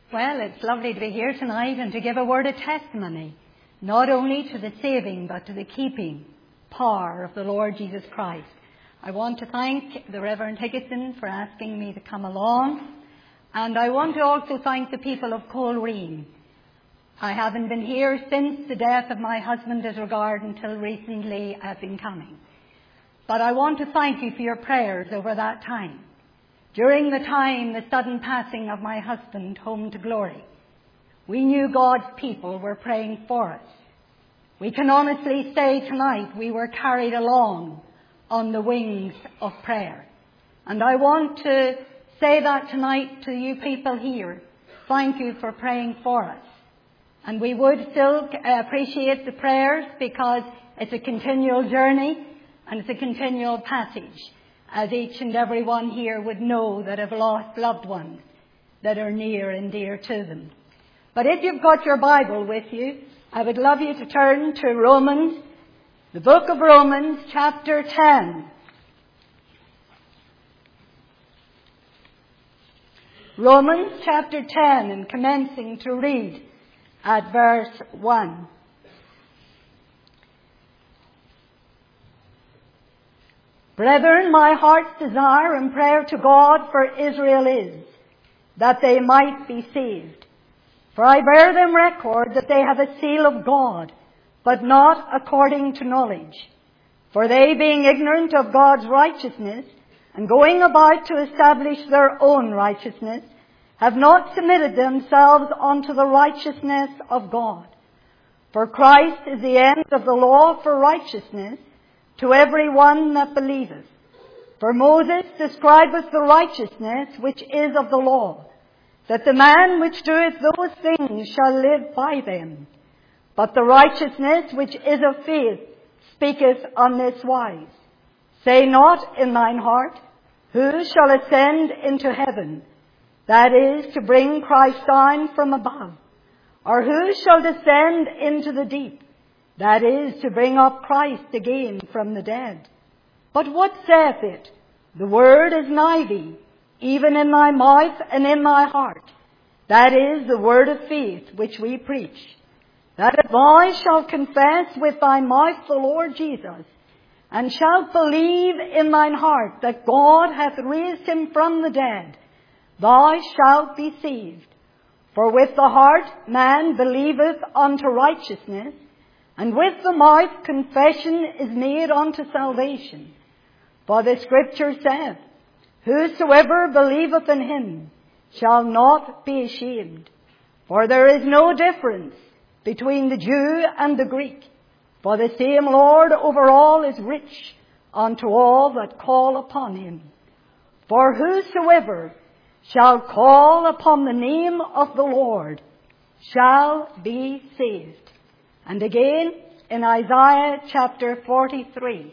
Well, it's lovely to be here tonight and to give a word of testimony, not only to the saving but to the keeping power of the Lord Jesus Christ. I want to thank the Reverend Higginson for asking me to come along, and I want to also thank the people of Coleraine. I haven't been here since the death of my husband as regard until recently I've been coming. But I want to thank you for your prayers over that time. During the sudden passing of my husband home to glory, we knew God's people were praying for us. We can honestly say tonight we were carried along on the wings of prayer. And I want to say that tonight to you people here. Thank you for praying for us. And we would still appreciate the prayers because it's a continual journey and it's a continual passage, as each and every one here would know that have lost loved ones that are near and dear to them. But if you've got your Bible with you, I would love you to turn to Romans, the book of Romans, chapter 10. Romans chapter 10, and commencing to read at verse 1. Brethren, my heart's desire and prayer to God for Israel is that they might be saved. For I bear them record that they have a seal of God, but not according to knowledge. For they, being ignorant of God's righteousness, and going about to establish their own righteousness, have not submitted themselves unto the righteousness of God. For Christ is the end of the law for righteousness to every one that believeth. For Moses describeth the righteousness which is of the law, that the man which doeth those things shall live by them. But the righteousness which is of faith speaketh on this wise. Say not in thine heart, who shall ascend into heaven? That is, to bring Christ down from above. Or who shall descend into the deep? That is, to bring up Christ again from the dead. But what saith it? The word is nigh thee, even in thy mouth and in thy heart. That is, the word of faith which we preach. That if thou shalt confess with thy mouth the Lord Jesus, and shalt believe in thine heart that God hath raised him from the dead, thou shalt be saved. For with the heart man believeth unto righteousness, and with the mouth confession is made unto salvation. For the Scripture saith, whosoever believeth in him shall not be ashamed. For there is no difference between the Jew and the Greek. For the same Lord over all is rich unto all that call upon him. For whosoever shall call upon the name of the Lord shall be saved. And again, in Isaiah chapter 43.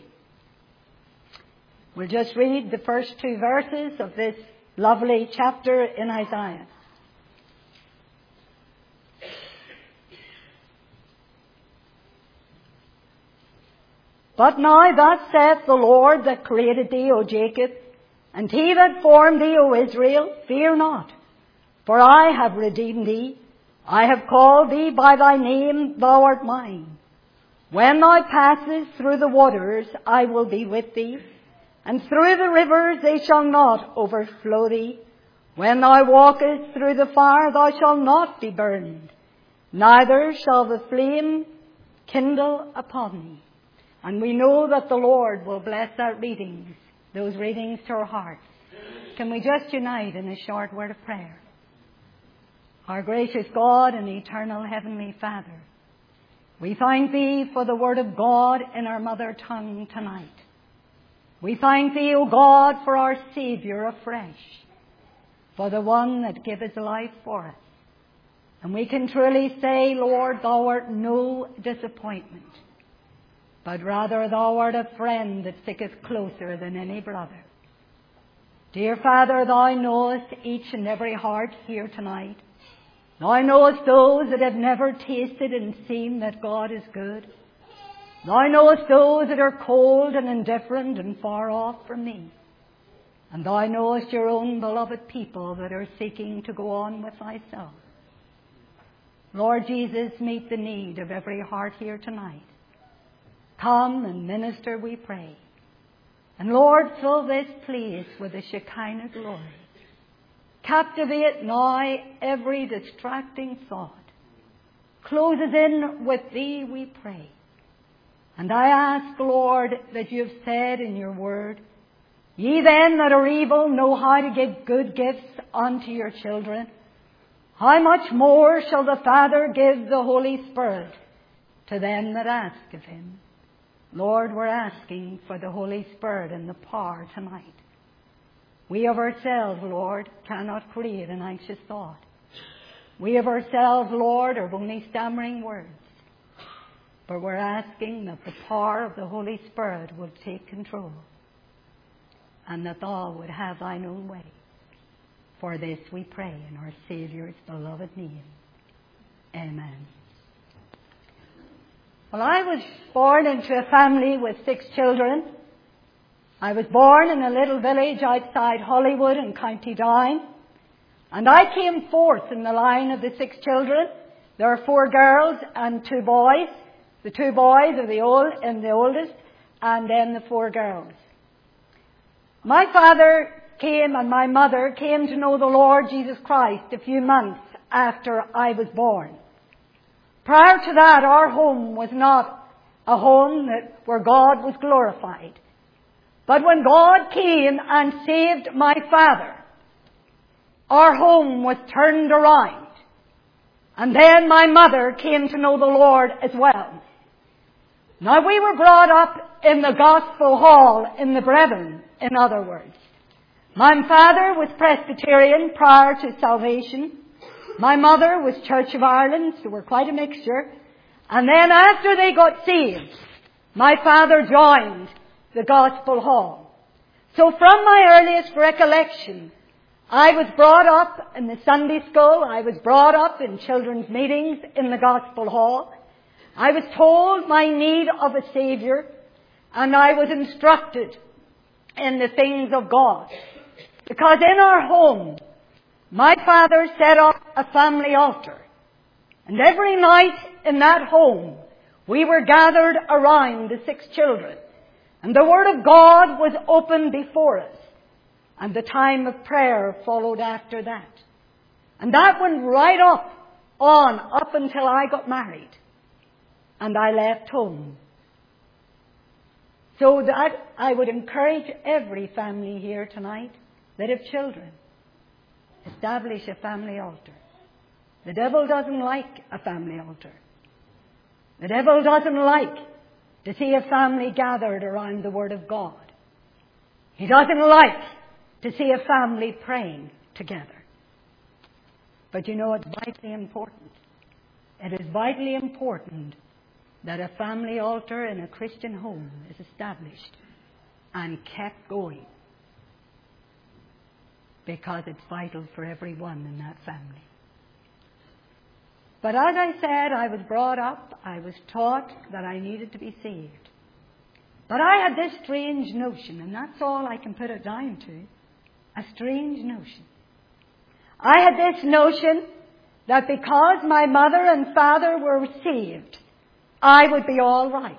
We'll just read the first two verses of this lovely chapter in Isaiah. But now thus saith the Lord that created thee, O Jacob, and he that formed thee, O Israel, fear not, for I have redeemed thee. I have called thee by thy name, thou art mine. When thou passest through the waters, I will be with thee, and through the rivers they shall not overflow thee. When thou walkest through the fire, thou shalt not be burned, neither shall the flame kindle upon thee. And we know that the Lord will bless those readings to our hearts. Can we just unite in a short word of prayer? Our gracious God and eternal Heavenly Father, we thank Thee for the Word of God in our mother tongue tonight. We thank Thee, O God, for our Saviour afresh, for the one that gave His life for us. And we can truly say, Lord, Thou art no disappointment, but rather Thou art a friend that sticketh closer than any brother. Dear Father, Thou knowest each and every heart here tonight. Thou knowest those that have never tasted and seen that God is good. Thou knowest those that are cold and indifferent and far off from Thee. And thou knowest your own beloved people that are seeking to go on with thyself. Lord Jesus, meet the need of every heart here tonight. Come and minister, we pray. And Lord, fill this place with the Shekinah glory. Captivate now every distracting thought. Close us in with Thee, we pray. And I ask, Lord, that You have said in Your word, Ye then that are evil know how to give good gifts unto your children. How much more shall the Father give the Holy Spirit to them that ask of Him? Lord, we're asking for the Holy Spirit and the power tonight. We of ourselves, Lord, cannot create an anxious thought. We of ourselves, Lord, are only stammering words. But we're asking that the power of the Holy Spirit will take control, and that Thou would have Thine own way. For this we pray in our Saviour's beloved name. Amen. Well, I was born into a family with 6 children. I was born in a little village outside Hollywood in County Down. And I came fourth in the line of the 6 children. There are 4 girls and 2 boys. The 2 boys are the oldest, and then the 4 girls. My father came and my mother came to know the Lord Jesus Christ a few months after I was born. Prior to that, our home was not a home where God was glorified. But when God came and saved my father, our home was turned around. And then my mother came to know the Lord as well. Now, we were brought up in the Gospel Hall in the Brethren, in other words. My father was Presbyterian prior to salvation. My mother was Church of Ireland, so we're quite a mixture. And then after they got saved, my father joined the Gospel Hall. So from my earliest recollection, I was brought up in the Sunday school. I was brought up in children's meetings in the Gospel Hall. I was told my need of a Saviour, and I was instructed in the things of God. Because in our home, my father set up a family altar. And every night in that home, we were gathered around the 6 children. And the Word of God was open before us. And the time of prayer followed after that. And that went right up until I got married. And I left home. So that I would encourage every family here tonight that have children, establish a family altar. The devil doesn't like a family altar. The devil doesn't like to see a family gathered around the Word of God. He doesn't like to see a family praying together. But you know, it's vitally important. It is vitally important that a family altar in a Christian home is established and kept going, because it's vital for everyone in that family. But as I said, I was brought up, I was taught that I needed to be saved. But I had this strange notion, and that's all I can put it down to, a strange notion. I had this notion that because my mother and father were saved, I would be all right.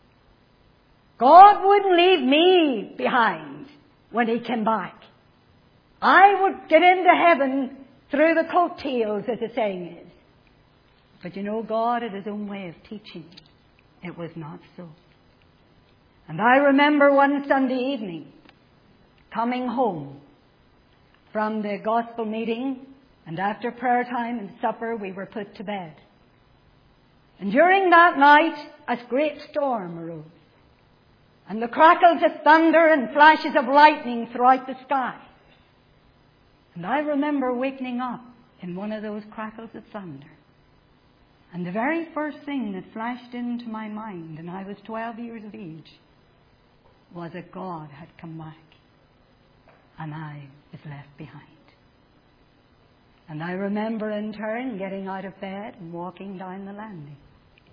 God wouldn't leave me behind when He came back. I would get into heaven through the coattails, as the saying is. But you know, God had His own way of teaching me. It was not so. And I remember one Sunday evening coming home from the gospel meeting, and after prayer time and supper we were put to bed. And during that night a great storm arose, and the crackles of thunder and flashes of lightning throughout the sky. And I remember waking up in one of those crackles of thunder. And the very first thing that flashed into my mind, and I was 12 years of age, was that God had come back and I was left behind. And I remember in turn getting out of bed and walking down the landing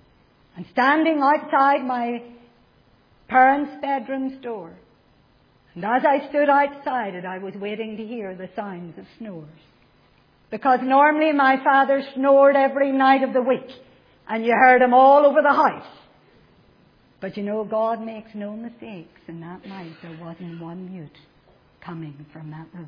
and standing outside my parents' bedroom's door And as I stood outside it, I was waiting to hear the sounds of snores. Because normally my father snored every night of the week, and you heard him all over the house. But you know, God makes no mistakes, and that night there wasn't one mute coming from that room.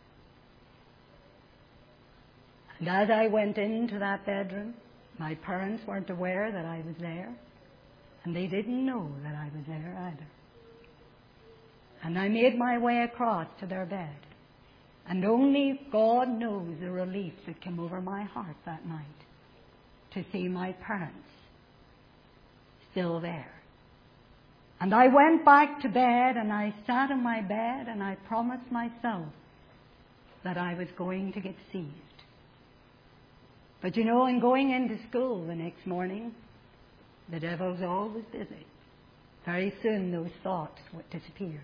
And as I went into that bedroom, my parents weren't aware that I was there, and they didn't know that I was there either. And I made my way across to their bed, and only God knows the relief that came over my heart that night to see my parents still there. And I went back to bed, and I sat in my bed, and I promised myself that I was going to get saved. But you know, in going into school the next morning, the devil's always busy. Very soon those thoughts disappeared.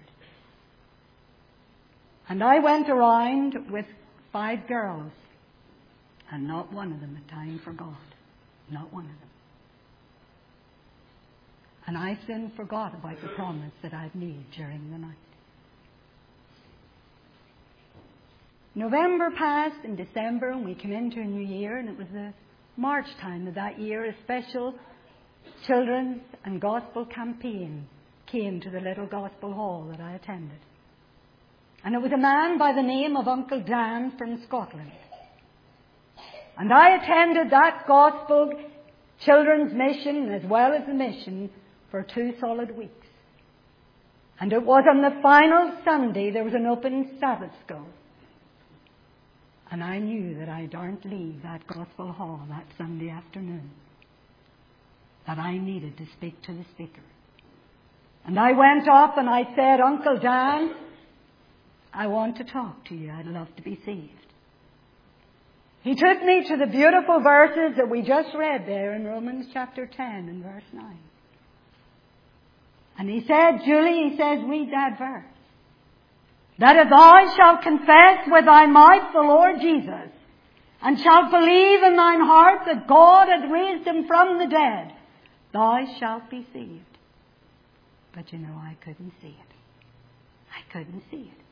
And I went around with 5 girls, and not one of them had time for God. Not one of them. And I soon forgot about the promise that I'd made during the night. November passed and December, and we came into a new year, and it was the March time of that year. A special children's and gospel campaign came to the little gospel hall that I attended. And it was a man by the name of Uncle Dan from Scotland. And I attended that gospel children's mission as well as the mission for 2 solid weeks. And it was on the final Sunday there was an open Sabbath school. And I knew that I daren't leave that gospel hall that Sunday afternoon. That I needed to speak to the speaker. And I went up and I said, Uncle Dan, I want to talk to you. I'd love to be saved. He took me to the beautiful verses that we just read there in Romans chapter 10 and verse 9. And he said, Julie, he says, read that verse. That if thou shalt confess with thy mouth the Lord Jesus, and shalt believe in thine heart that God hath raised him from the dead, thou shalt be saved. But you know, I couldn't see it. I couldn't see it.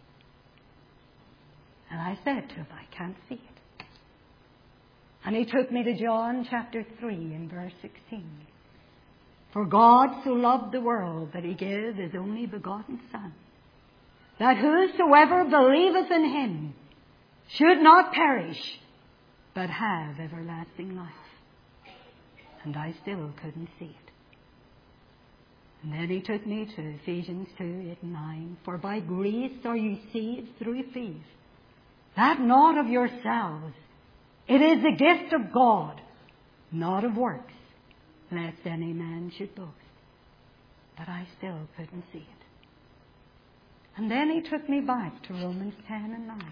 And I said to him, I can't see it. And he took me to John chapter 3 and verse 16. For God so loved the world that he gave his only begotten Son, that whosoever believeth in him should not perish, but have everlasting life. And I still couldn't see it. And then he took me to Ephesians 2, 8 and 9. For by grace are you saved through faith, that not of yourselves. It is the gift of God, not of works, lest any man should boast. But I still couldn't see it. And then he took me back to Romans 10 and 9.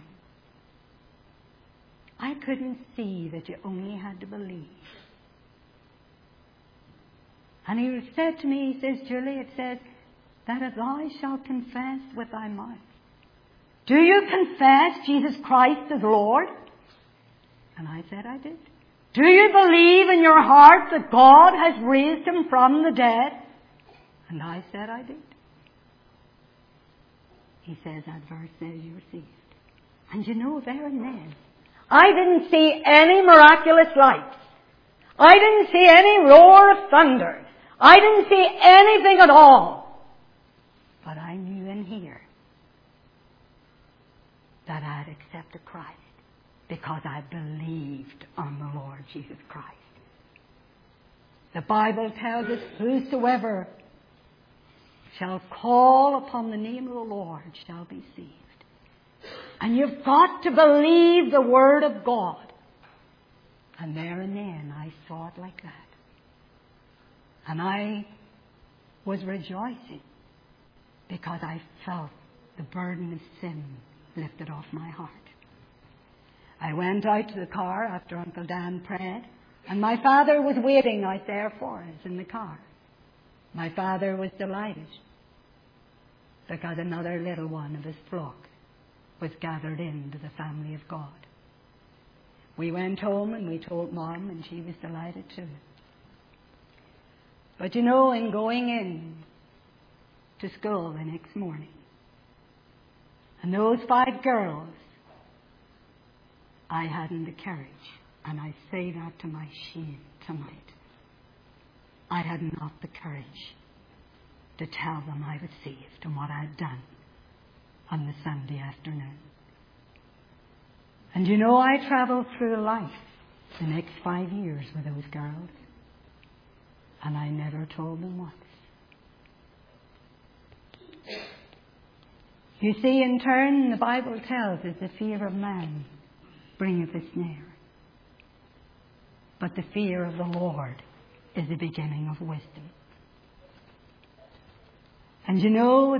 I couldn't see that you only had to believe. And he said to me, he says, Julie, it says, that if thou shalt confess with thy mouth. Do you confess Jesus Christ as Lord? And I said I did. Do you believe in your heart that God has raised him from the dead? And I said I did. He says that verse says you're saved. And you know, there and then, I didn't see any miraculous lights. I didn't see any roar of thunder. I didn't see anything at all. But I knew in here that I had accepted Christ because I believed on the Lord Jesus Christ. The Bible tells us, whosoever shall call upon the name of the Lord shall be saved. And you've got to believe the Word of God. And there and then I saw it like that. And I was rejoicing because I felt the burden of sin lifted off my heart. I went out to the car after Uncle Dan prayed, and my father was waiting out there for us in the car. My father was delighted because another little one of his flock was gathered into the family of God. We went home and we told Mom, and she was delighted too. But you know, in going in to school the next morning, And those 5 girls, I hadn't the courage. And I say that to my shame tonight. I had not the courage to tell them I was saved and what I had done on the Sunday afternoon. And you know, I travelled through life the next 5 years with those girls. And I never told them once. You see, in turn, the Bible tells us the fear of man bringeth a snare. But the fear of the Lord is the beginning of wisdom. And you know,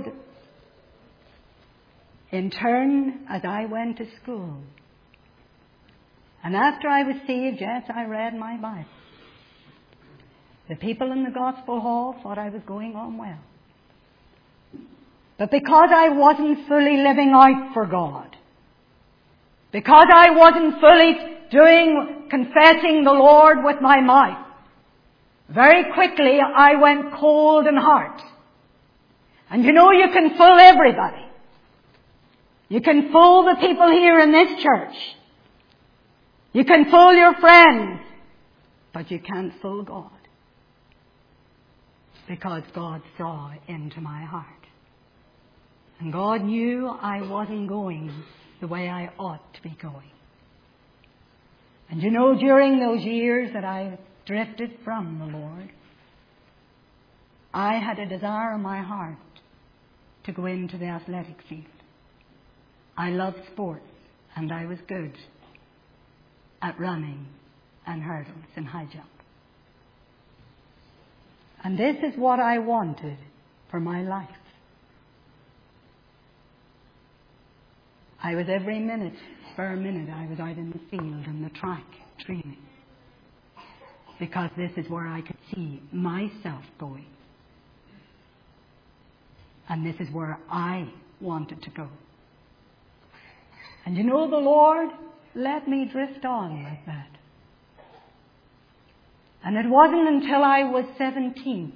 in turn, as I went to school, and after I was saved, yes, I read my Bible. The people in the gospel hall thought I was going on well. But because I wasn't fully living out for God, because I wasn't fully confessing the Lord with my mouth, very quickly I went cold in heart. And you know, you can fool everybody. You can fool the people here in this church. You can fool your friends. But you can't fool God. Because God saw into my heart. And God knew I wasn't going the way I ought to be going. And you know, during those years that I drifted from the Lord, I had a desire in my heart to go into the athletic field. I loved sports, and I was good at running and hurdles and high jump. And this is what I wanted for my life. I was every minute, spare minute, I was out in the field and the track training. Because this is where I could see myself going. And this is where I wanted to go. And you know, the Lord let me drift on like that. And it wasn't until I was 17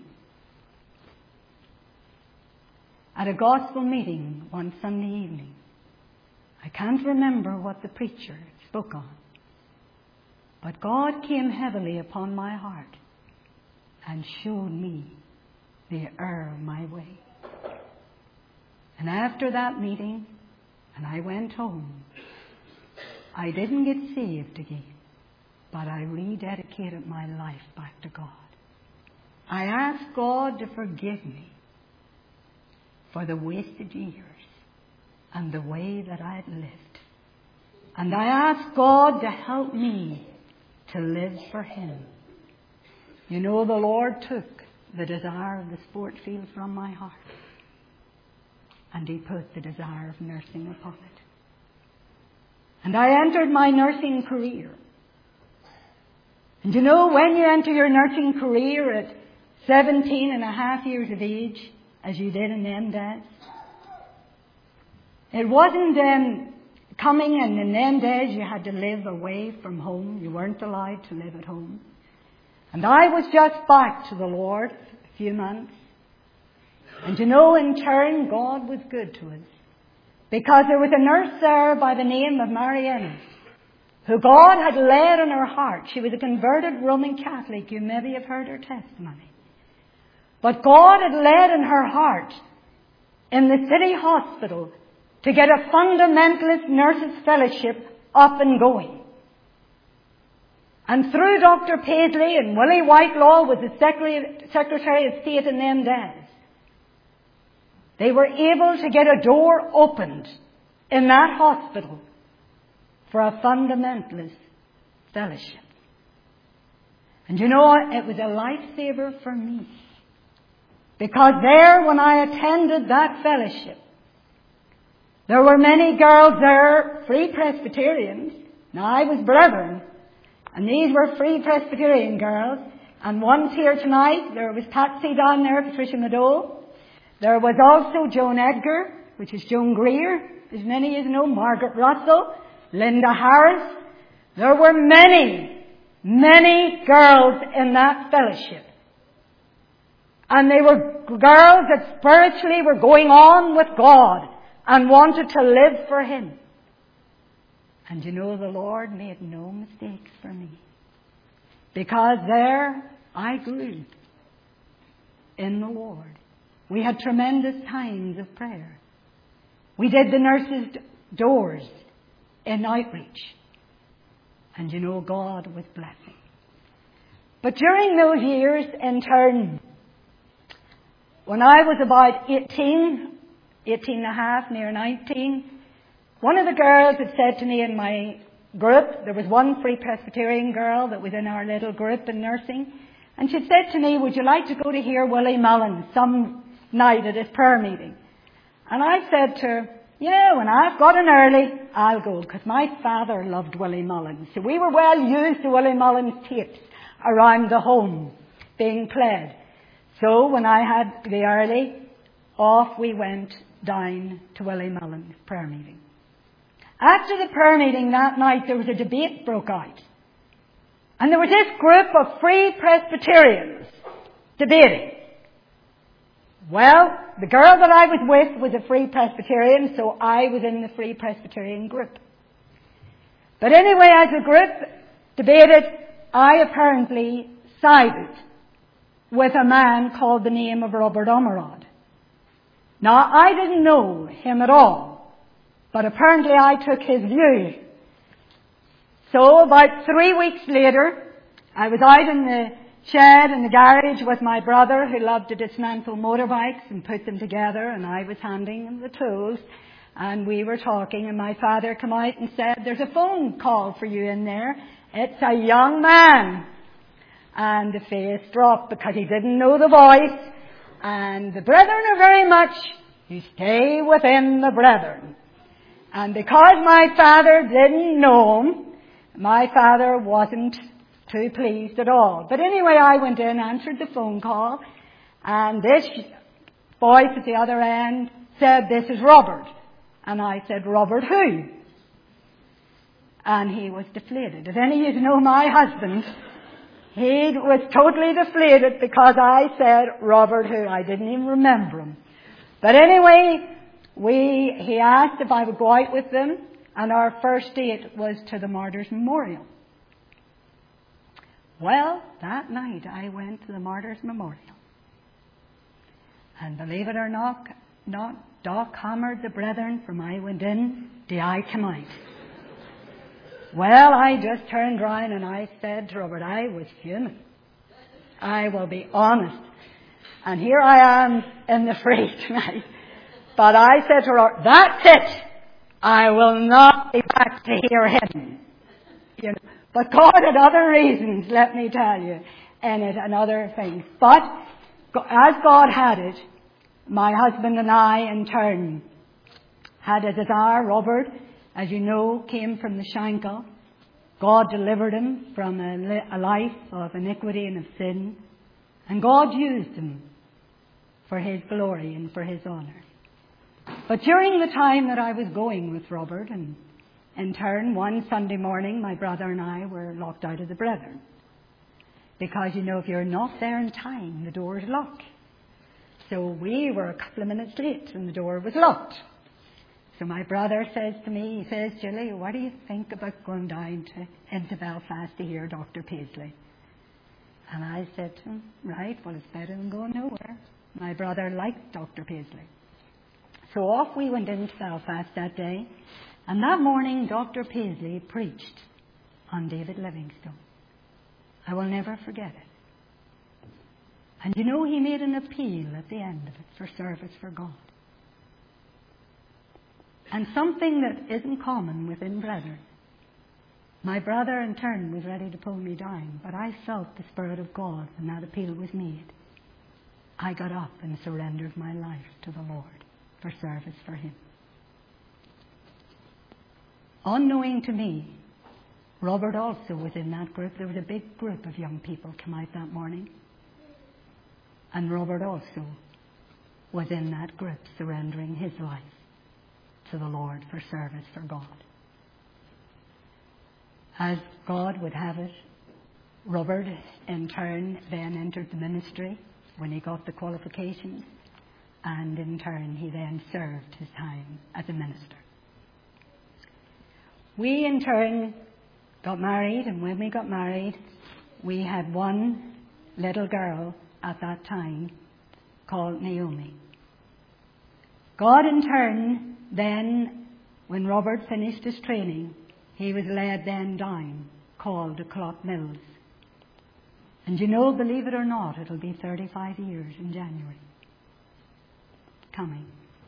at a gospel meeting one Sunday evening. I can't remember what the preacher spoke on. But God came heavily upon my heart and showed me the error of my way. And after that meeting, and I went home, I didn't get saved again, but I rededicated my life back to God. I asked God to forgive me for the wasted years and the way that I had lived. And I asked God to help me to live for Him. You know, the Lord took the desire of the sport field from my heart, and He put the desire of nursing upon it. And I entered my nursing career. And you know, when you enter your nursing career at 17 and a half years of age, as you did in them days, it wasn't coming, and in them days you had to live away from home. You weren't allowed to live at home. And I was just back to the Lord a few months. And you know, in turn, God was good to us. Because there was a nurse there by the name of Mary Ennis, who God had led in her heart. She was a converted Roman Catholic. You maybe have heard her testimony. But God had led in her heart in the city hospital to get a fundamentalist nurses fellowship up and going. And through Dr. Paisley, and Willie Whitelaw was the Secretary of State in them days, they were able to get a door opened in that hospital for a fundamentalist fellowship. And you know, it was a lifesaver for me. Because there, when I attended that fellowship, there were many girls there, Free Presbyterians. Now, I was brethren, and these were Free Presbyterian girls. And one's here tonight. There was Patsy down there, Patricia Mado. There was also Joan Edgar, which is Joan Greer, as many of you know, Margaret Russell, Linda Harris. There were many, many girls in that fellowship. And they were girls that spiritually were going on with God and wanted to live for Him. And you know, the Lord made no mistakes for me. Because there I grew in the Lord. We had tremendous times of prayer. We did the nurses' doors in outreach. And you know, God was blessing. But during those years, in turn, when I was about 18 and a half, near 19, one of the girls had said to me in my group, there was one Free Presbyterian girl that was in our little group in nursing, and she said to me, would you like to go to hear Willie Mullins some night at his prayer meeting? And I said to her, yeah, when I've got an early, I'll go, because my father loved Willie Mullins. So we were well used to Willie Mullins tapes around the home being played. So when I had the early, off we went down to Willie Mullins' prayer meeting. After the prayer meeting that night, there was a debate broke out. And there was this group of Free Presbyterians debating. Well, the girl that I was with was a Free Presbyterian, so I was in the Free Presbyterian group. But anyway, as the group debated, I apparently sided with a man called the name of Robert Ormerod. Now, I didn't know him at all, but apparently I took his view. So about 3 weeks later, I was out in the shed in the garage with my brother who loved to dismantle motorbikes and put them together, and I was handing him the tools, and we were talking, and my father came out and said, there's a phone call for you in there. It's a young man. And the face dropped because he didn't know the voice. And the brethren are very much, you stay within the brethren. And because my father didn't know him, my father wasn't too pleased at all. But anyway, I went in, answered the phone call, and this voice at the other end said, this is Robert. And I said, Robert who? And he was deflated. If any of you know my husband, he was totally deflated because I said Robert who. I didn't even remember him. But anyway, he asked if I would go out with them, and our first date was to the Martyrs' Memorial. Well, that night I went to the Martyrs' Memorial. And believe it or not, Doc hammered the brethren from I went in till I came out. Well, I just turned round and I said to Robert, I was human. I will be honest. And here I am in the free tonight. But I said to Robert, that's it. I will not be back to hear him. You know, but God had other reasons, let me tell you, in it and other things. But as God had it, my husband and I, in turn, had a desire. Robert, as you know, came from the Shankill. God delivered him from a life of iniquity and of sin. And God used him for His glory and for His honour. But during the time that I was going with Robert, and in turn, one Sunday morning, my brother and I were locked out of the brethren. Because, you know, if you're not there in time, the door is locked. So we were a couple of minutes late and the door was locked. So my brother says to me, he says, Julie, what do you think about going down into Belfast to hear Dr. Paisley? And I said to him, right, well, it's better than going nowhere. My brother liked Dr. Paisley. So off we went into Belfast that day. And that morning, Dr. Paisley preached on David Livingstone. I will never forget it. And you know, he made an appeal at the end of it for service for God. And something that isn't common within brethren. My brother, in turn, was ready to pull me down, but I felt the Spirit of God when that appeal was made. I got up and surrendered my life to the Lord for service for Him. Unknowing to me, Robert also was in that group. There was a big group of young people come out that morning. And Robert also was in that group, surrendering his life to the Lord for service for God. As God would have it, Robert, in turn, then entered the ministry when he got the qualifications. and in turn he then served his time as a minister. We in turn got married, and when we got married, we had one little girl at that time called Naomi. God in turn then, when Robert finished his training, he was led then down, called to Cloughtmills. And you know, believe it or not, it'll be 35 years in January. Coming.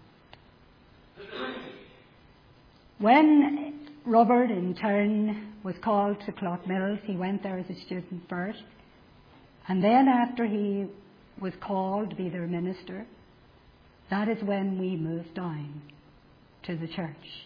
When Robert in turn was called to Cloughtmills, he went there as a student first. And then after he was called to be their minister, that is when we moved down to the church.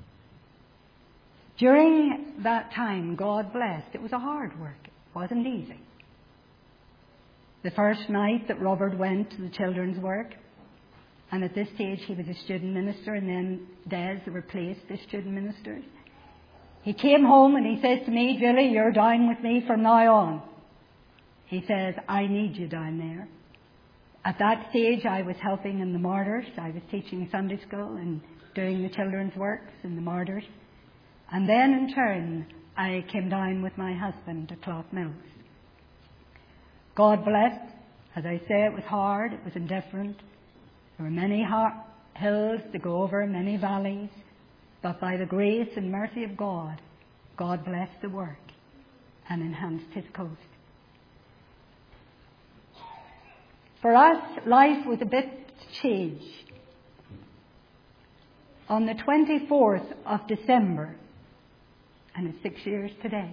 During that time, God blessed. It was a hard work. It wasn't easy. The first night that Robert went to the children's work, and at this stage he was a student minister, and then Des replaced the student ministers. He came home and he says to me, "Julie, you're down with me from now on." He says, "I need you down there." At that stage I was helping in the Martyrs. I was teaching Sunday school and doing the children's works in the Martyrs. And then in turn I came down with my husband to Cloughtmills. God blessed. As I say, it was hard, it was indifferent. There were many hills to go over, many valleys. But by the grace and mercy of God, God blessed the work and enhanced his coast. For us, life was a bit changed. On the 24th of December, and it's 6 years today,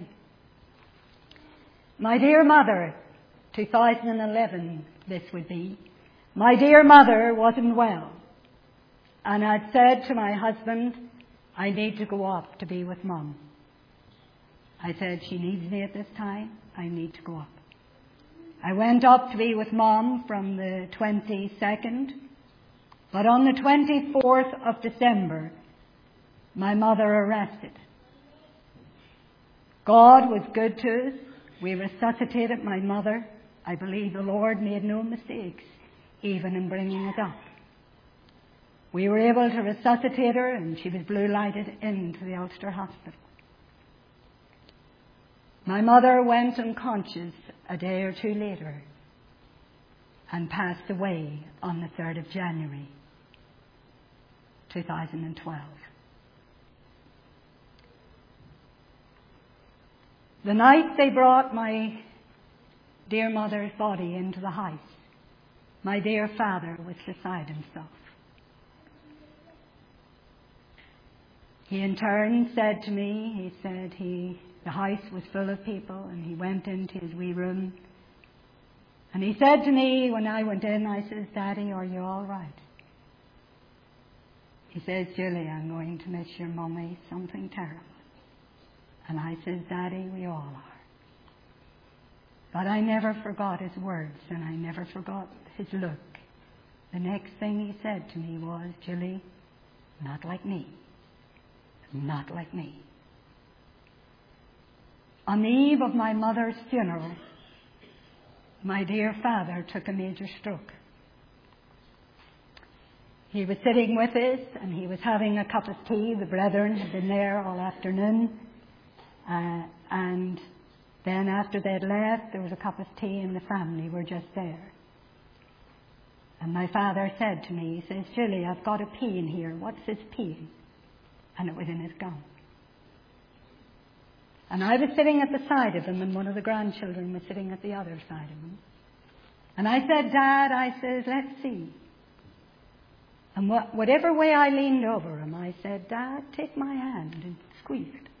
my dear mother, 2011 this would be, my dear mother wasn't well. And I'd said to my husband, "I need to go up to be with Mum." I said, "She needs me at this time. I need to go up." I went up to be with Mum from the 22nd, but on the 24th of December, my mother arrested. God was good to us. We resuscitated my mother. I believe the Lord made no mistakes, even in bringing us up. We were able to resuscitate her, and she was blue lighted into the Ulster Hospital. My mother went unconscious a day or two later and passed away on the 3rd of January, 2012. The night they brought my dear mother's body into the house, my dear father was beside himself. He in turn said to me, he said the house was full of people, and he went into his wee room. And he said to me when I went in, I says, "Daddy, are you all right?" He says, "Julie, I'm going to miss your mummy, something terrible." And I says, "Daddy, we all are." But I never forgot his words, and I never forgot his look. The next thing he said to me was, "Julie, not like me. Not like me." On the eve of my mother's funeral, my dear father took a major stroke. He was sitting with us and he was having a cup of tea. The brethren had been there all afternoon. And then after they'd left, there was a cup of tea and the family were just there. And my father said to me, he says, "Julie, I've got a pea in here. What's this pea?" And it was in his gown. And I was sitting at the side of him, and one of the grandchildren was sitting at the other side of him. And I said, "Dad," I says, "let's see." And whatever way I leaned over him, I said, "Dad, take my hand and squeeze it."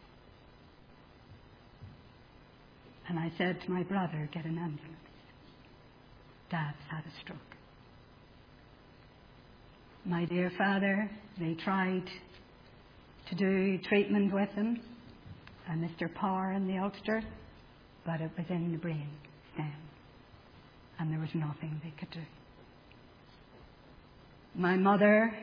And I said to my brother, "Get an ambulance. Dad's had a stroke." My dear father, they tried to do treatment with him, and Mr. Power in the Ulster, but it was in the brain stem, and there was nothing they could do. My mother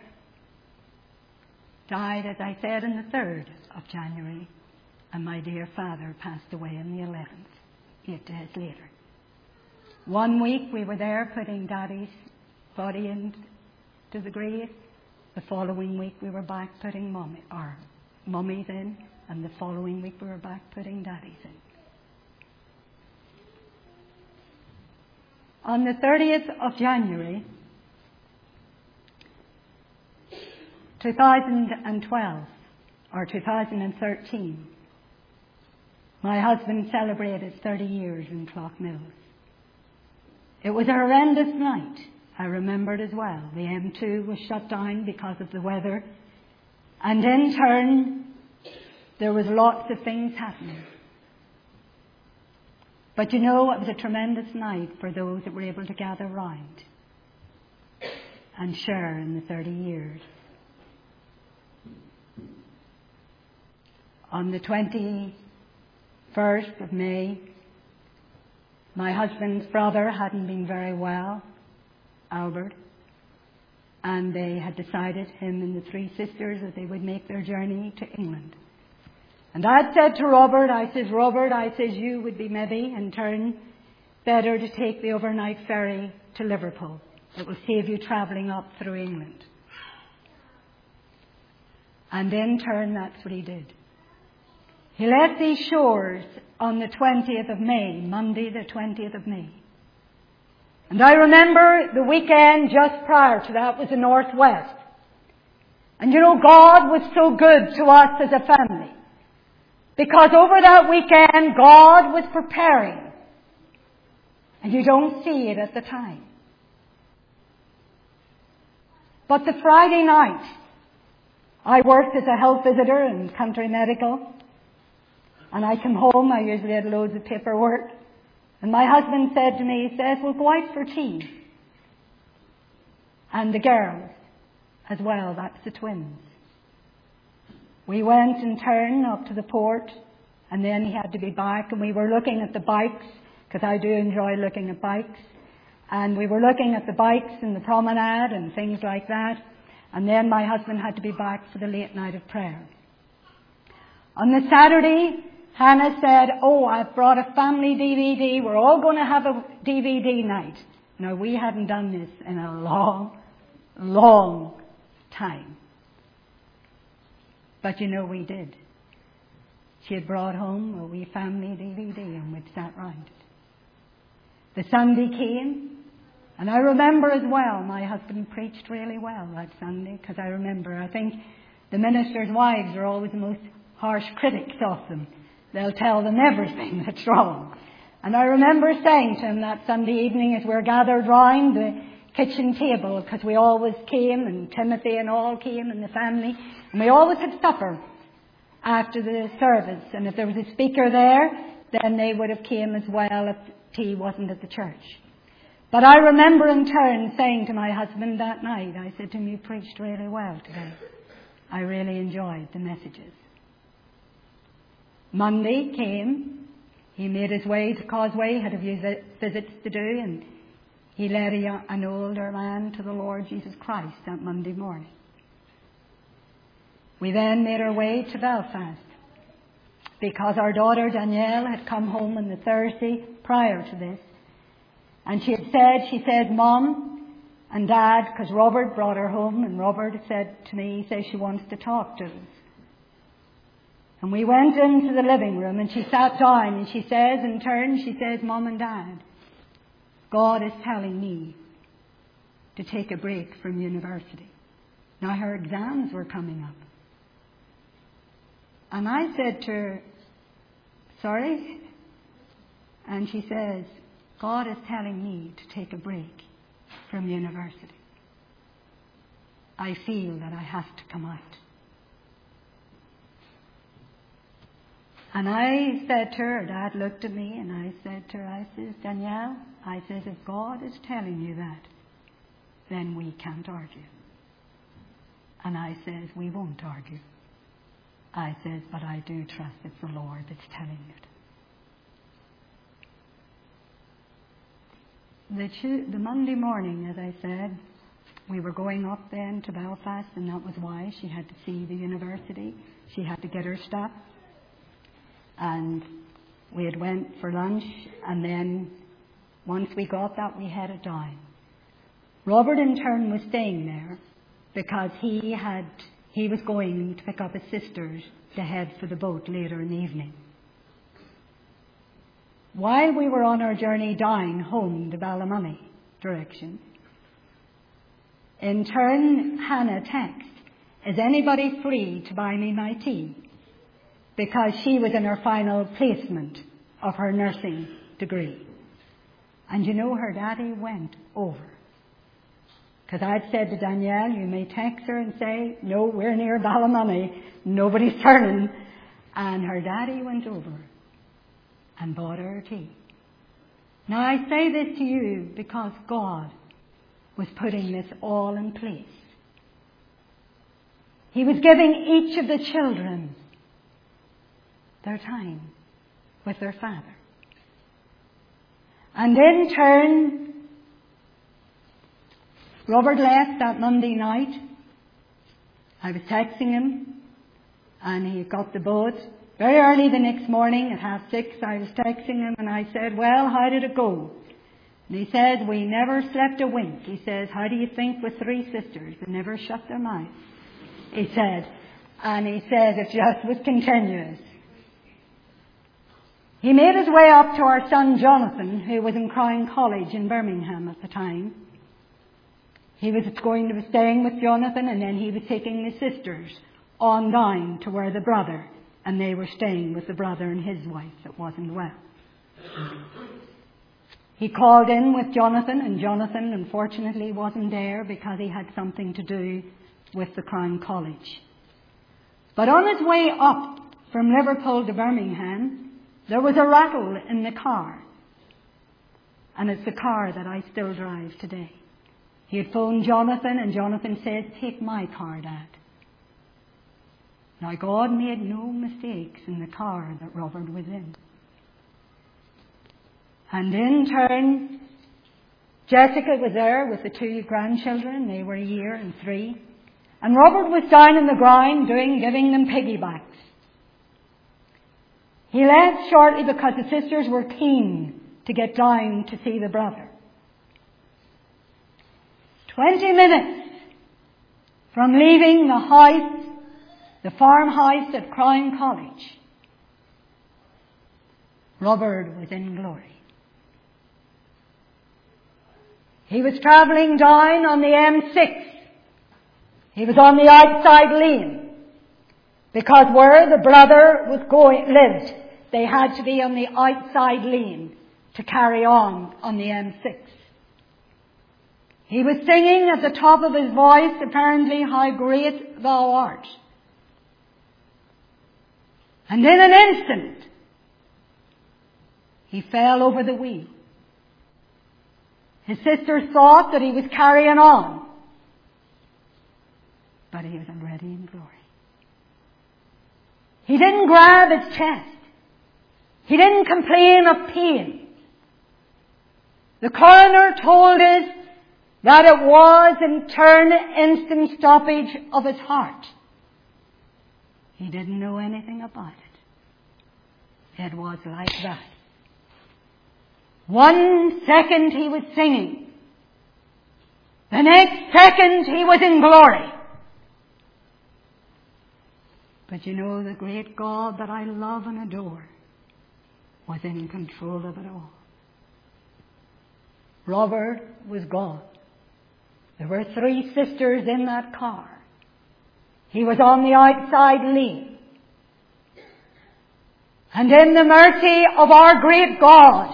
died, as I said, on the 3rd of January, and my dear father passed away on the 11th, 8 days later. 1 week we were there putting Daddy's body into the grave. The following week we were back putting mummies in, and the following week we were back putting daddies in. On the 30th of January, 2012, or 2013, my husband celebrated 30 years in Clough-Mills. It was a horrendous night. I remember it as well. The M2 was shut down because of the weather. And in turn, there was lots of things happening. But you know, it was a tremendous night for those that were able to gather round and share in the 30 years. On the 21st of May, my husband's brother hadn't been very well, Albert, and they had decided, him and the three sisters, that they would make their journey to England. And I had said to Robert, Robert, you would be maybe in turn better to take the overnight ferry to Liverpool. It will save you travelling up through England. And in turn, that's what he did. He left these shores on the 20th of May, Monday the 20th of May. And I remember the weekend just prior to that was the Northwest. And you know, God was so good to us as a family. Because over that weekend, God was preparing. And you don't see it at the time. But the Friday night, I worked as a health visitor in Country Medical. And I come home, I usually had loads of paperwork. And my husband said to me, he says, we'll go out for tea. And the girls as well, that's the twins. We went in turn up to the port, and then he had to be back, and we were looking at the bikes, because I do enjoy looking at bikes. And we were looking at the bikes and the promenade and things like that. And then my husband had to be back for the late night of prayer. On the Saturday, Hannah said, I've brought a family DVD. We're all going to have a DVD night. Now, we hadn't done this in a long, long time. But you know, we did. She had brought home a wee family DVD and we'd sat round it. The Sunday came, and I remember as well, my husband preached really well that Sunday, because I think the ministers' wives are always the most harsh critics of them. They'll tell them everything that's wrong. And I remember saying to him that Sunday evening as we were gathered round the kitchen table, because we always came, and Timothy and all came, and the family, and we always had supper after the service. And if there was a speaker there, then they would have came as well if tea wasn't at the church. But I remember in turn saying to my husband that night, I said to him, you preached really well today. I really enjoyed the messages. Monday came. He made his way to Causeway, had a few visits to do, and he led an older man to the Lord Jesus Christ that Monday morning. We then made our way to Belfast, because our daughter Danielle had come home on the Thursday prior to this, and she said, Mom and Dad, because Robert brought her home, and Robert said to me, he says she wants to talk to us. And we went into the living room, and she sat down, and she says, in turn, she says, Mom and Dad, God is telling me to take a break from university. Now her exams were coming up. And I said to her, sorry? And she says, God is telling me to take a break from university. I feel that I have to come out. And I said to her, Dad looked at me, and I said to her, I says, Danielle, I says, if God is telling you that, then we can't argue. And I says, we won't argue. I says, but I do trust it's the Lord that's telling it. The Monday morning, as I said, we were going up then to Belfast, and that was why she had to see the university. She had to get her stuff. And we had went for lunch, and then once we got that, we headed down. Robert in turn was staying there because he was going to pick up his sisters to head for the boat later in the evening. While we were on our journey down home to Ballymoney direction, in turn Hannah texted, "Is anybody free to buy me my tea?" Because she was in her final placement of her nursing degree. And you know, her daddy went over. Because I'd said to Danielle, you may text her and say, no, we're near Ballymoney, nobody's turning. And her daddy went over and bought her tea. Now I say this to you because God was putting this all in place. He was giving each of the children their time with their father. And in turn, Robert left that Monday night. I was texting him, and he got the boat. Very early the next morning at 6:30, I was texting him, and I said, "Well, how did it go?" And he said, "We never slept a wink." He says, "How do you think with 3 sisters that never shut their mouths?" He said, and he said it just was continuous. He made his way up to our son Jonathan, who was in Crown College in Birmingham at the time. He was going to be staying with Jonathan, and then he was taking the sisters on down to where the brother, and they were staying with the brother and his wife that wasn't well. He called in with Jonathan, and Jonathan unfortunately wasn't there because he had something to do with the Crown College. But on his way up from Liverpool to Birmingham, there was a rattle in the car. And it's the car that I still drive today. He had phoned Jonathan, and Jonathan said, "Take my car, Dad." Now, God made no mistakes in the car that Robert was in. And in turn, Jessica was there with the 2 grandchildren. They were 1 year and 3. And Robert was down in the ground giving them piggybacks. He left shortly because the sisters were keen to get down to see the brother. 20 minutes from leaving the house, the farmhouse at Crown College, Robert was in glory. He was travelling down on the M6. He was on the outside lane. Because where the brother lived, they had to be on the outside lane to carry on the M6. He was singing at the top of his voice, apparently, "How great thou art." And in an instant, he fell over the wheel. His sisters thought that he was carrying on, but he was already in glory. He didn't grab his chest. He didn't complain of pain. The coroner told us that it was in turn instant stoppage of his heart. He didn't know anything about it. It was like that. 1 second he was singing. The next second he was in glory. But you know, the great God that I love and adore was in control of it all. Robert was gone. There were 3 sisters in that car. He was on the outside lane. And in the mercy of our great God,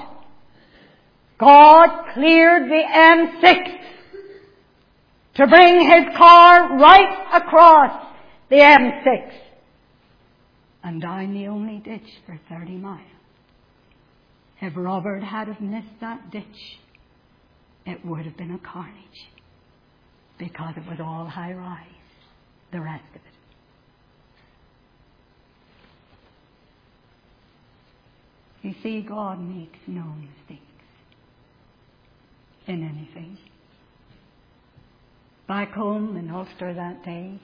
God cleared the M6 to bring his car right across the M6 and down the only ditch for 30 miles. If Robert had have missed that ditch, it would have been a carnage, because it was all high rise, the rest of it. You see, God makes no mistakes in anything. Back home in Ulster that day,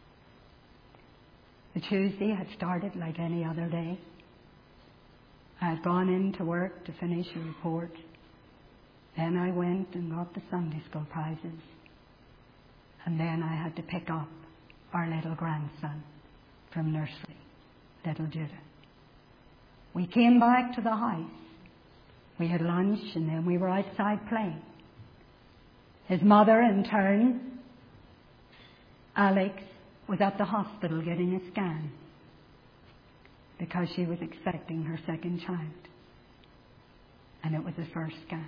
the Tuesday had started like any other day. I had gone in to work to finish a report. Then I went and got the Sunday school prizes. And then I had to pick up our little grandson from nursery, little Judah. We came back to the house. We had lunch and then we were outside playing. His mother, in turn, Alex, was at the hospital getting a scan because she was expecting her second child. And it was the first scan.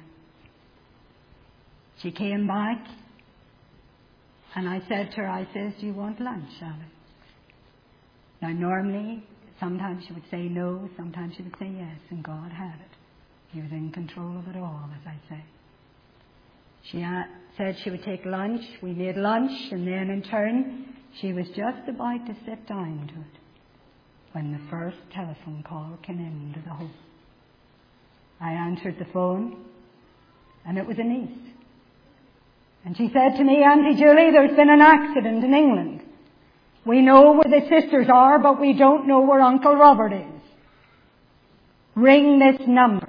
She came back and I said to her, I says, do you want lunch, Alex? Now normally, sometimes she would say no, sometimes she would say yes, and God had it. He was in control of it all, as I say. She said she would take lunch. We made lunch, and then in turn, she was just about to sit down to it when the first telephone call came into the home. I answered the phone, and it was a niece. And she said to me, Auntie Julie, there's been an accident in England. We know where the sisters are, but we don't know where Uncle Robert is. Ring this number.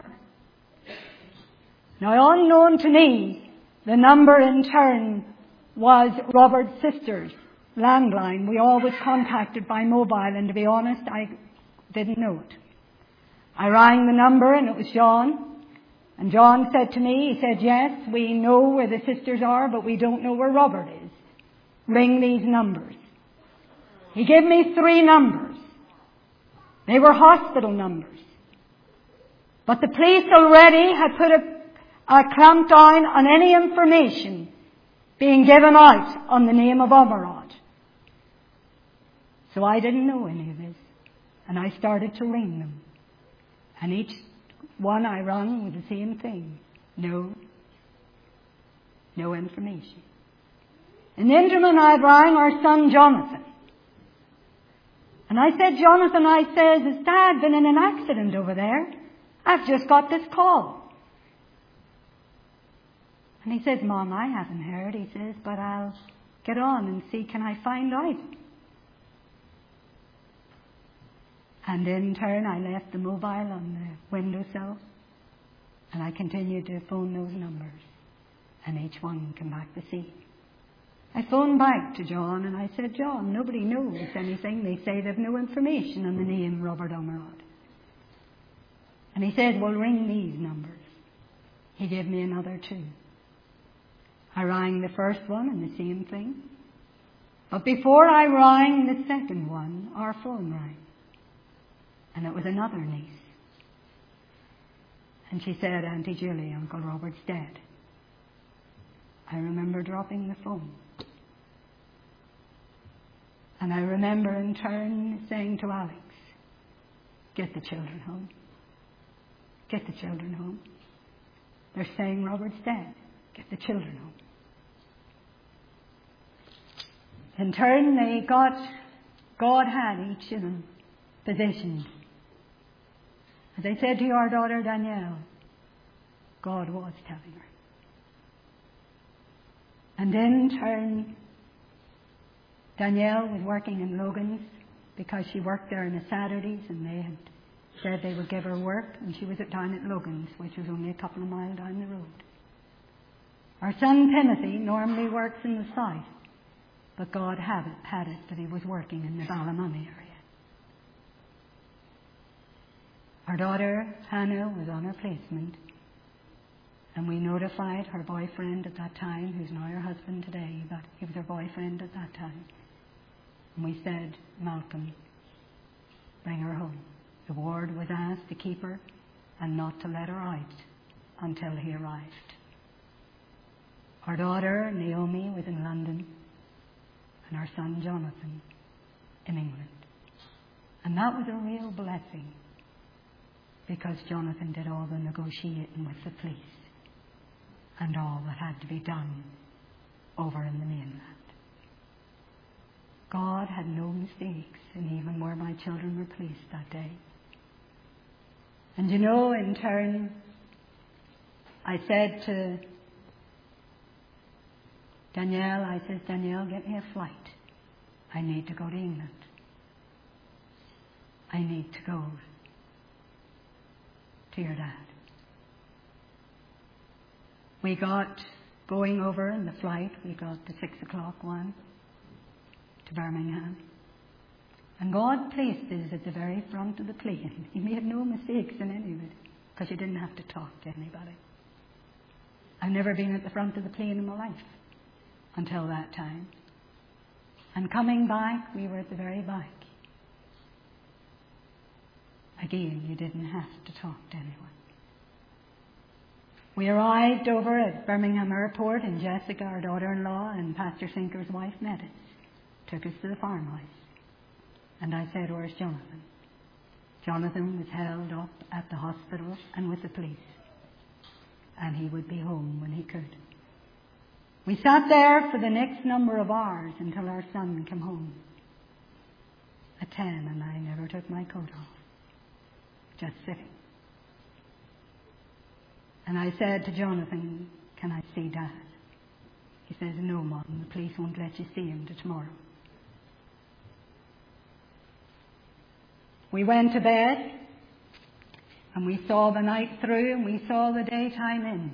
Now, unknown to me, the number in turn was Robert's sister's landline. We always contacted by mobile, and to be honest, I didn't know it. I rang the number, and it was John. And John said to me, he said, yes, we know where the sisters are, but we don't know where Robert is. Ring these numbers. He gave me 3 numbers. They were hospital numbers. But the police already had put a clamp down on any information being given out on the name of Ormerod. So I didn't know any of this. And I started to ring them. And each one I rang with the same thing. No information. In the interim, I rang our son Jonathan. And I said, Jonathan, I says, has Dad been in an accident over there? I've just got this call. And he says, Mom, I haven't heard. He says, but I'll get on and see, can I find out? And in turn, I left the mobile on the windowsill, and I continued to phone those numbers, and each one came back the same. I phoned back to John, and I said, John, nobody knows anything. They say they've no information on the name Robert Ormerod. And he said, well, ring these numbers. He gave me another 2. I rang the first one, and the same thing. But before I rang the second one, our phone rang. And it was another niece. And she said, Auntie Julie, Uncle Robert's dead. I remember dropping the phone. And I remember in turn saying to Alex, get the children home. Get the children home. They're saying Robert's dead. Get the children home. In turn, God had each of them positioned. As I said to our daughter Danielle, God was telling her. And in turn, Danielle was working in Logan's because she worked there on the Saturdays, and they had said they would give her work, and she was down at Logan's, which was only a couple of miles down the road. Our son Timothy normally works in the south, but God had it that he was working in the Ballymoney area. Our daughter Hannah was on her placement, and we notified her boyfriend at that time, who's now her husband today, but he was her boyfriend at that time. And we said, Malcolm, bring her home. The ward was asked to keep her and not to let her out until he arrived. Our daughter Naomi was in London, and our son Jonathan in England. And that was a real blessing, because Jonathan did all the negotiating with the police and all that had to be done over in the mainland. God had no mistakes in even where my children were placed that day. And you know, in turn, I said to Danielle, I said, Danielle, get me a flight. I need to go to England. I need to go to your dad. We got going over in the flight, we got the 6 o'clock one to Birmingham. And God placed us at the very front of the plane. He made no mistakes in any of it, because you didn't have to talk to anybody. I've never been at the front of the plane in my life until that time. And coming back, we were at the very back. Again, you didn't have to talk to anyone. We arrived over at Birmingham Airport, and Jessica, our daughter-in-law, and Pastor Sinker's wife met us, took us to the farmhouse. And I said, "Where's Jonathan?" Jonathan was held up at the hospital and with the police, and he would be home when he could. We sat there for the next number of hours until our son came home at 10, and I never took my coat off, just sitting. And I said to Jonathan, "Can I see Dad?" He says, "No, Mom, the police won't let you see him till tomorrow." We went to bed, and we saw the night through, and we saw the daytime in.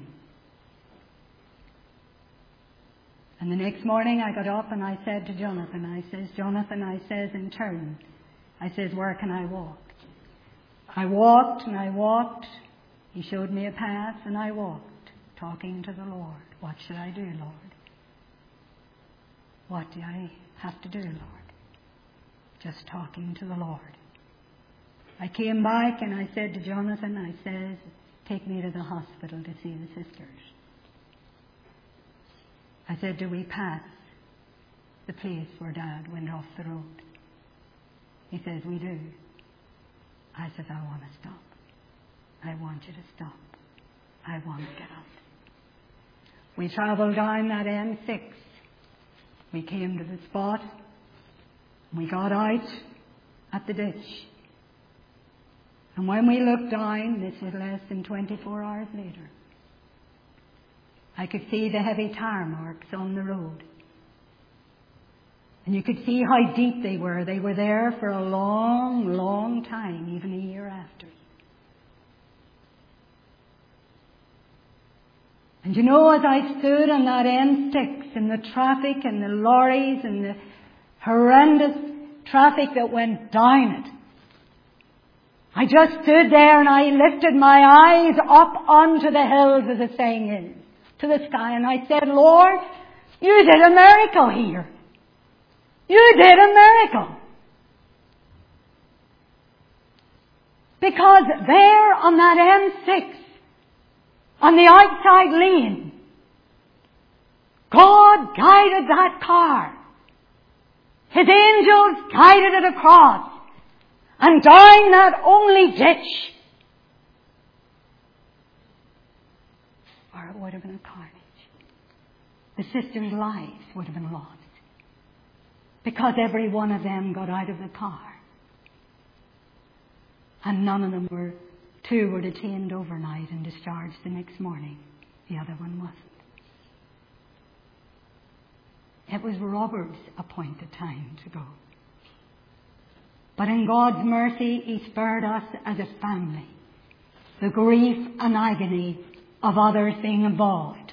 And the next morning I got up and I said to Jonathan, "Jonathan," I says, in turn, I says, "where can I walk?" I walked and I walked. He showed me a path and I walked, talking to the Lord. What should I do, Lord? What do I have to do, Lord? Just talking to the Lord. I came back and I said to Jonathan, I says, "Take me to the hospital to see the sisters." I said, "Do we pass the place where Dad went off the road?" He says, "We do." I said, "I want to stop. I want you to stop. I want to get out." We travelled down that M6. We came to the spot. We got out at the ditch. And when we looked down, this was less than 24 hours later, I could see the heavy tire marks on the road. And you could see how deep they were. They were there for a long, long time, even a year after. And you know, as I stood on that M6 and the traffic and the lorries and the horrendous traffic that went down it, I just stood there and I lifted my eyes up onto the hills, as the saying is, to the sky, and I said, "Lord, you did a miracle here. You did a miracle." Because there on that M6, on the outside lane, God guided that car. His angels guided it across and down that only ditch, or it would have been a carnage. The sisters' lives would have been lost, because every one of them got out of the car, and none of them were. Two were detained overnight and discharged the next morning. The other one wasn't. It was Robert's appointed time to go. But in God's mercy, He spared us as a family the grief and agony of others being involved.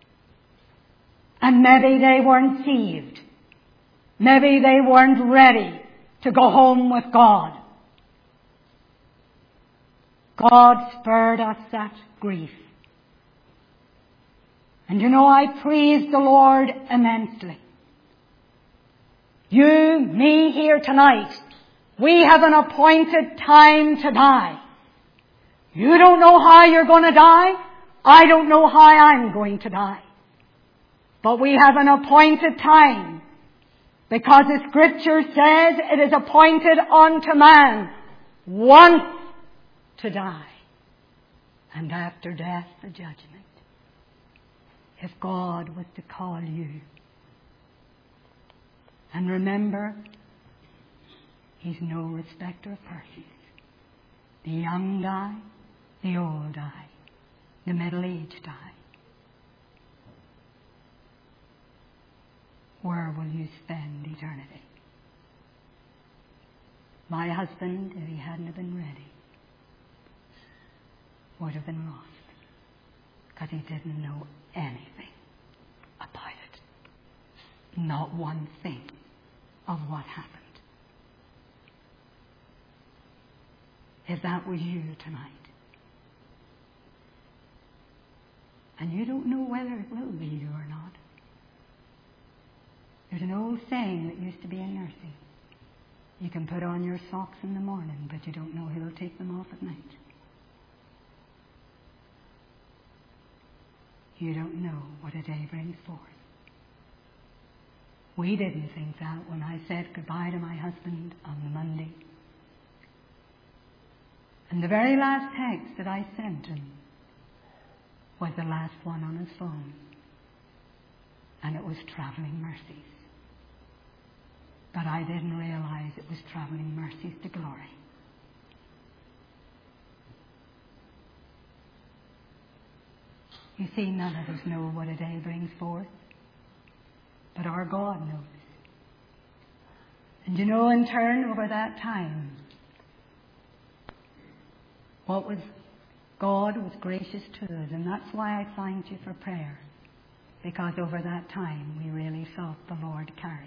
And maybe they weren't saved. Maybe they weren't ready to go home with God. God spared us that grief. And you know, I praise the Lord immensely. You, me here tonight, we have an appointed time to die. You don't know how you're going to die. I don't know how I'm going to die. But we have an appointed time, because the Scripture says it is appointed unto man once to die, and after death the judgment. If God was to call you, and remember, He's no respecter of persons. The young die, the old die, the middle-aged die. Where will you spend eternity? My husband, if he hadn't have been ready, would have been lost, Because he didn't know anything about it. Not one thing of what happened. If that was you tonight, and you don't know whether it will be you or not. There's an old saying that used to be in nursing. You can put on your socks in the morning, but you don't know who'll take them off at night. You don't know what a day brings forth. We didn't think that when I said goodbye to my husband on the Monday. And the very last text that I sent him was the last one on his phone. And it was travelling mercies. But I didn't realize it was travelling mercies to glory. You see, none of us know what a day brings forth. But our God knows. And you know, in turn, over that time, God was gracious to us, and that's why I thanked you for prayer, because over that time we really felt the Lord carries.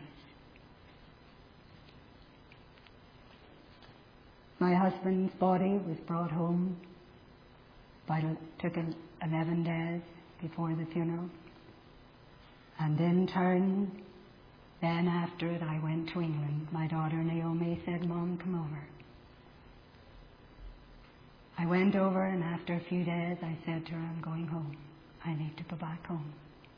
My husband's body was brought home, but it took 11 days before the funeral, and in turn, then after it I went to England. My daughter Naomi said, "Mom, come over." I went over, and after a few days I said to her, "I'm going home. I need to go back home."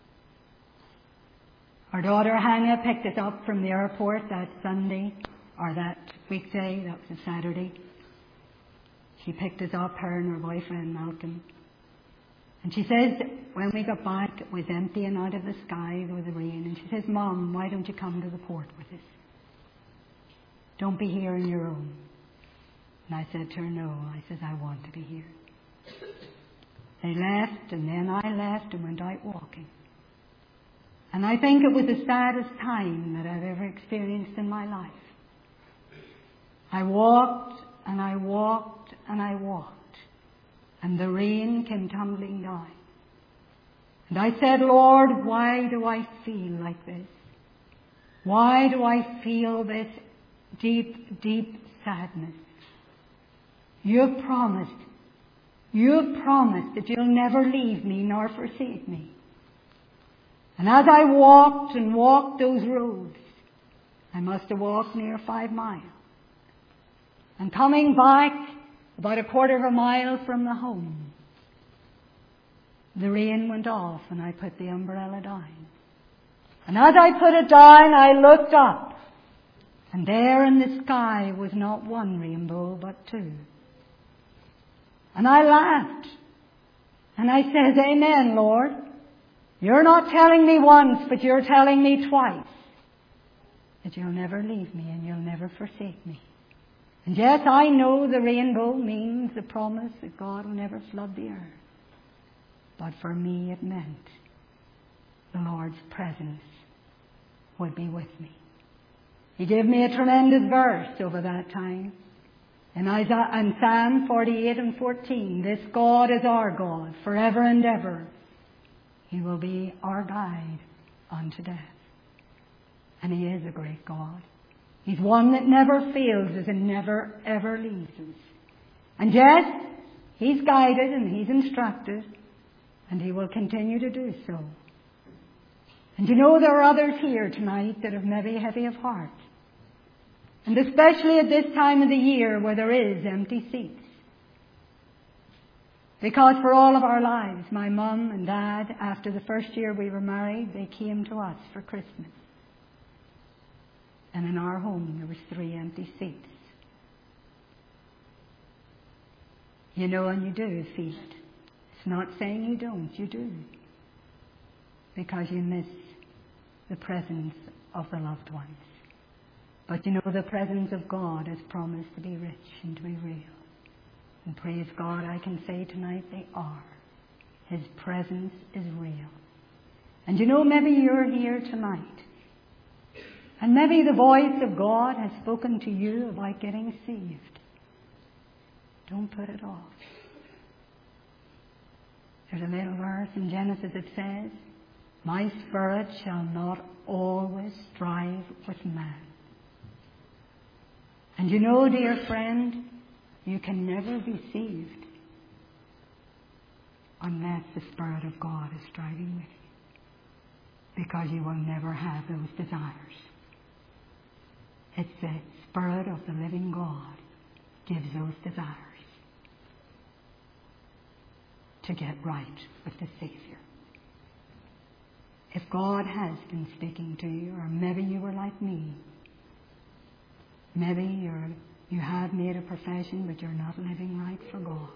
Our daughter Hannah picked us up from the airport that Sunday, or that weekday, that was a Saturday. She picked us up, her and her boyfriend Malcolm. And she says, when we got back, it was empty and out of the sky, there was rain. And she says, "Mom, why don't you come to the port with us? Don't be here on your own." And I said to her, "No." I said, "I want to be here." They left, and then I left and went out walking. And I think it was the saddest time that I've ever experienced in my life. I walked, and I walked, and I walked, and the rain came tumbling down. And I said, "Lord, why do I feel like this? Why do I feel this deep, deep sadness? You've promised that you'll never leave me nor forsake me." And as I walked and walked those roads, I must have walked near 5 miles. And coming back about a quarter of a mile from the home, the rain went off and I put the umbrella down. And as I put it down, I looked up, and there in the sky was not one rainbow but 2. And I laughed. And I said, "Amen, Lord. You're not telling me once, but you're telling me twice that you'll never leave me and you'll never forsake me." And yes, I know the rainbow means the promise that God will never flood the earth. But for me it meant the Lord's presence would be with me. He gave me a tremendous verse over that time. In Psalm 48 and 14, "This God is our God forever and ever. He will be our guide unto death." And He is a great God. He's one that never fails us and never ever leaves us. And yes, He's guided and He's instructed, and He will continue to do so. And you know, there are others here tonight that are maybe heavy of heart. And especially at this time of the year where there is empty seats. Because for all of our lives, my mum and dad, after the first year we were married, they came to us for Christmas. And in our home there was 3 empty seats. You know, and you do feel it. It's not saying you don't, you do. Because you miss the presence of the loved ones. But you know, the presence of God has promised to be rich and to be real. And praise God, I can say tonight they are. His presence is real. And you know, maybe you're here tonight, and maybe the voice of God has spoken to you about getting saved. Don't put it off. There's a little verse in Genesis that says, my spirit shall not always strive with man. And you know, dear friend, you can never be saved unless the Spirit of God is striving with you, because you will never have those desires. It's the Spirit of the living God gives those desires to get right with the Savior. If God has been speaking to you, or maybe you were like me, maybe you have made a profession but you're not living right for God,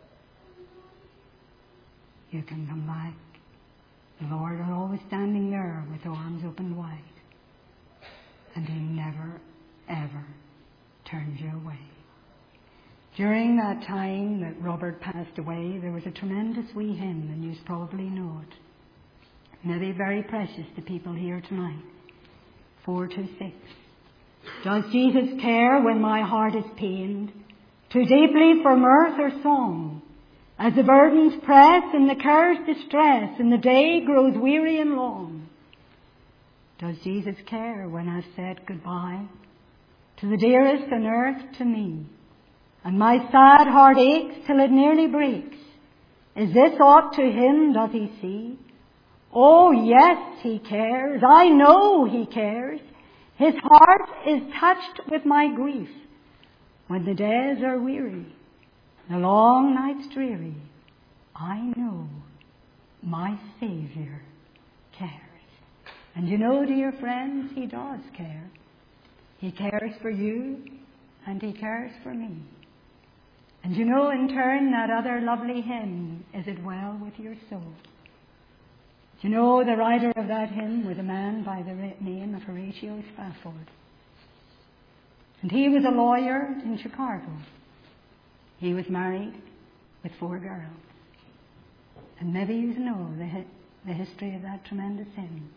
you can come back. The Lord is always standing there with arms open wide, and He never, ever turns you away. During that time that Robert passed away, there was a tremendous wee hymn, and you probably know it. Maybe very precious to people here tonight. 426. Does Jesus care when my heart is pained, too deeply for mirth or song? As the burdens press and the cares distress, and the day grows weary and long. Does Jesus care when I've said goodbye to the dearest on earth to me, and my sad heart aches till it nearly breaks? Is this aught to Him does He see? Oh yes, He cares. I know He cares. His heart is touched with my grief. When the days are weary, the long nights dreary, I know my Saviour cares. And you know, dear friends, He does care. He cares for you, and He cares for me. And you know, in turn, that other lovely hymn, Is It Well With Your Soul? Do you know the writer of that hymn was a man by the name of Horatio Spafford? And he was a lawyer in Chicago. He was married with 4 girls. And maybe you know the history of that tremendous hymn.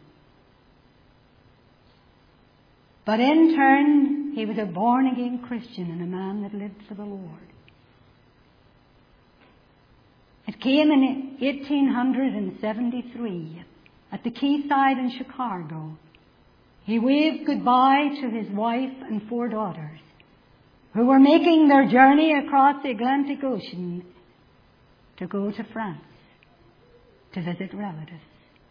But in turn, he was a born-again Christian and a man that lived for the Lord. It came in 1873 at the quayside in Chicago. He waved goodbye to his wife and 4 daughters, who were making their journey across the Atlantic Ocean to go to France to visit relatives.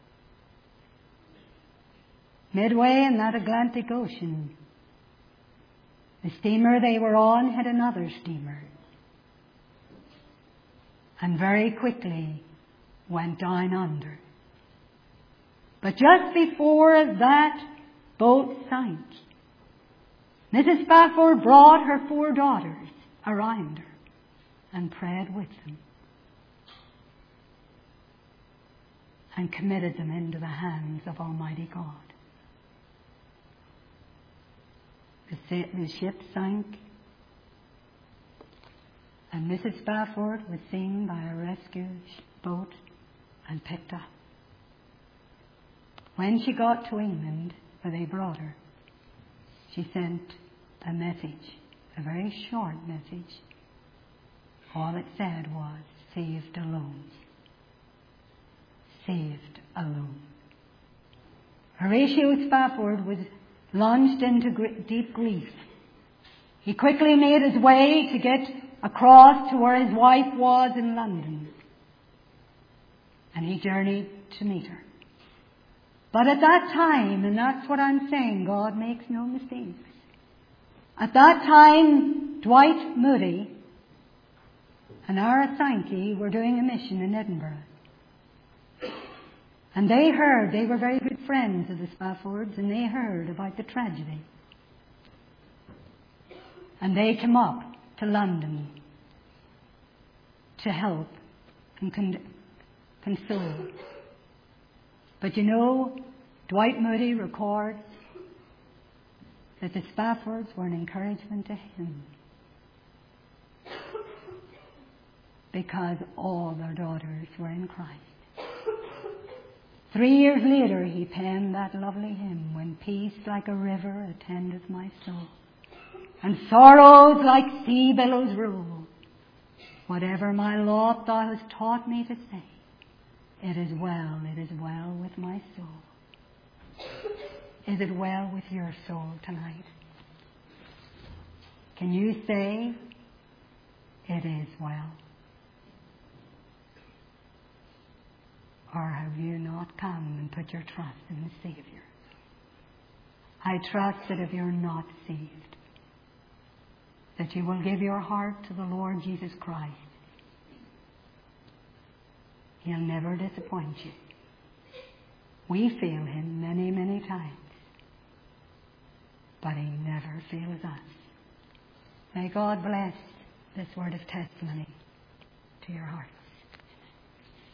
Midway in that Atlantic Ocean, the steamer they were on hit another steamer, and very quickly went down under. But just before that boat sank, Mrs. Spafford brought her 4 daughters around her and prayed with them and committed them into the hands of Almighty God. The ship sank, and Mrs. Spafford was seen by a rescue boat and picked up. When she got to England, where they brought her, she sent a message, a very short message. All it said was, saved alone. Saved alone. Horatio Spafford was plunged into deep grief. He quickly made his way to get across to where his wife was in London. And he journeyed to meet her. But at that time, and that's what I'm saying, God makes no mistakes. At that time, Dwight Moody and Ara Sankey were doing a mission in Edinburgh. And they heard, they were very good friends of the Spaffords, and they heard about the tragedy. And they came up to London to help and console. But you know, Dwight Moody records that the Spaffords were an encouragement to him because all their daughters were in Christ. 3 years later, he penned that lovely hymn, When peace like a river attendeth my soul, and sorrows like sea billows roll, whatever my lot thou hast taught me to say, It is well with my soul. Is it well with your soul tonight? Can you say, it is well? Or have you not come and put your trust in the Savior? I trust that if you're not saved, that you will give your heart to the Lord Jesus Christ. He'll never disappoint you. We fail Him many, many times, but He never fails us. May God bless this word of testimony to your heart.